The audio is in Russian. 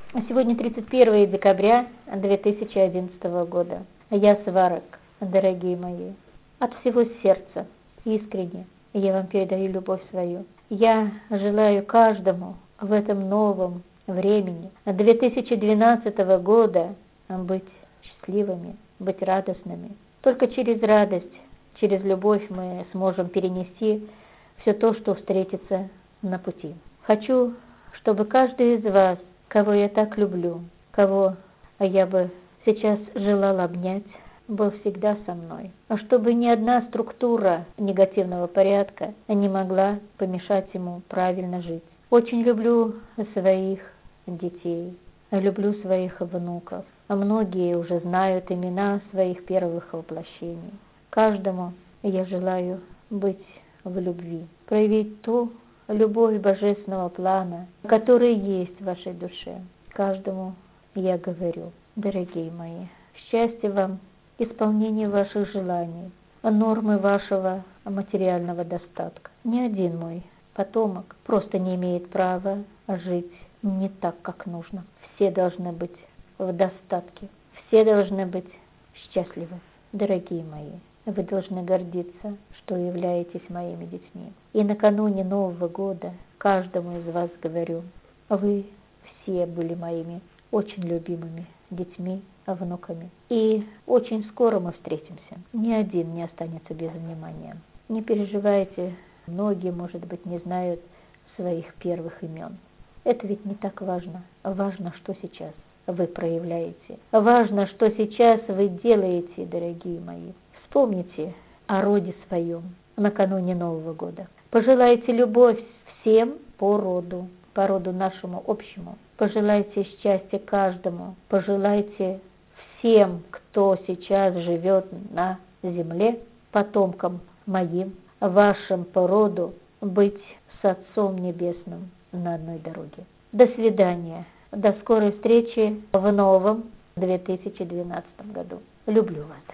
Сегодня 31 декабря 2011 года. Я Сварог, дорогие мои. От всего сердца, искренне, я вам передаю любовь свою. Я желаю каждому в этом новом времени 2012 года быть счастливыми, быть радостными. Только через радость, через любовь мы сможем перенести все то, что встретится на пути. Хочу, чтобы каждый из вас, кого я так люблю, кого я бы сейчас желала обнять, был всегда со мной. А чтобы ни одна структура негативного порядка не могла помешать ему правильно жить. Очень люблю своих детей, люблю своих внуков. А многие уже знают имена своих первых воплощений. Каждому я желаю быть в любви, проявить ту любовь божественного плана, который есть в вашей душе. Каждому я говорю: дорогие мои, счастья вам, исполнения ваших желаний, нормы вашего материального достатка. Ни один мой потомок просто не имеет права жить не так, как нужно. Все должны быть в достатке, все должны быть счастливы. Дорогие мои, вы должны гордиться, что являетесь моими детьми. И накануне Нового года каждому из вас говорю: вы все были моими очень любимыми детьми, внуками. И очень скоро мы встретимся. Ни один не останется без внимания. Не переживайте, многие, может быть, не знают своих первых имен. Это ведь не так важно. Важно, что сейчас вы проявляете. Важно, что сейчас вы делаете, дорогие мои. Вспомните о роде своем накануне Нового года. Пожелайте любовь всем по роду нашему общему. Пожелайте счастья каждому. Пожелайте всем, кто сейчас живет на земле, потомкам моим, вашим по роду, быть с Отцом Небесным на одной дороге. До свидания. До скорой встречи в новом 2012 году. Люблю вас.